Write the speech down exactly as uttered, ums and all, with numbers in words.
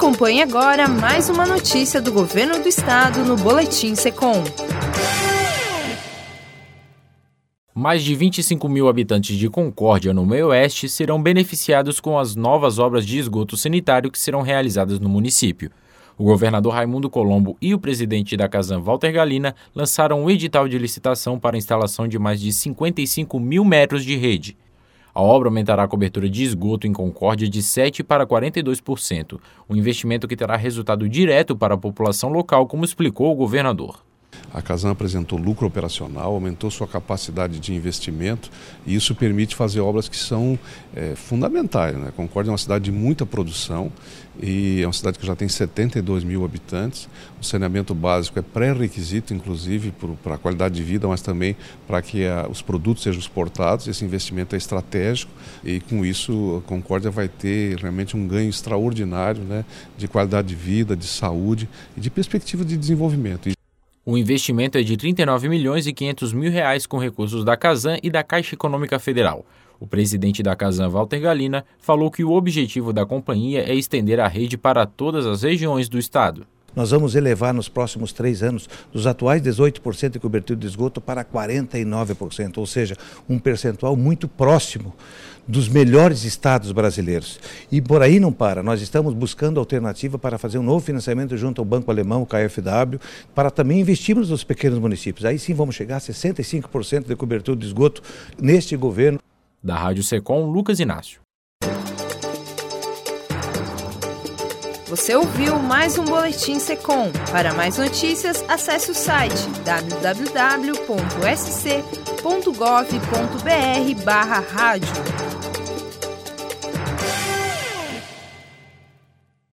Acompanhe agora mais uma notícia do Governo do Estado no Boletim Secom. Mais de vinte e cinco mil habitantes de Concórdia, no meio-oeste, serão beneficiados com as novas obras de esgoto sanitário que serão realizadas no município. O governador Raimundo Colombo e o presidente da Casan, Walter Galina, lançaram um edital de licitação para a instalação de mais de cinquenta e cinco mil metros de rede. A obra aumentará a cobertura de esgoto em Concórdia de sete por cento para quarenta e dois por cento, um investimento que terá resultado direto para a população local, como explicou o governador. A Casan apresentou lucro operacional, aumentou sua capacidade de investimento e isso permite fazer obras que são é, fundamentais, né? Concórdia é uma cidade de muita produção e é uma cidade que já tem setenta e dois mil habitantes. O saneamento básico é pré-requisito, inclusive, para a qualidade de vida, mas também para que a, os produtos sejam exportados. Esse investimento é estratégico e, com isso, a Concórdia vai ter realmente um ganho extraordinário, né, de qualidade de vida, de saúde e de perspectiva de desenvolvimento. O investimento é de trinta e nove milhões e quinhentos mil reais com recursos da Casan e da Caixa Econômica Federal. O presidente da Casan, Walter Galina, falou que o objetivo da companhia é estender a rede para todas as regiões do estado. Nós vamos elevar nos próximos três anos dos atuais dezoito por cento de cobertura de esgoto para quarenta e nove por cento, ou seja, um percentual muito próximo dos melhores estados brasileiros. E por aí não para, nós estamos buscando alternativa para fazer um novo financiamento junto ao Banco Alemão, o K f W, para também investirmos nos pequenos municípios. Aí sim vamos chegar a sessenta e cinco por cento de cobertura de esgoto neste governo. Da Rádio Secom, Lucas Inácio. Você ouviu mais um Boletim Secom. Para mais notícias, acesse o site w w w ponto s c ponto gov ponto b r barra rádio.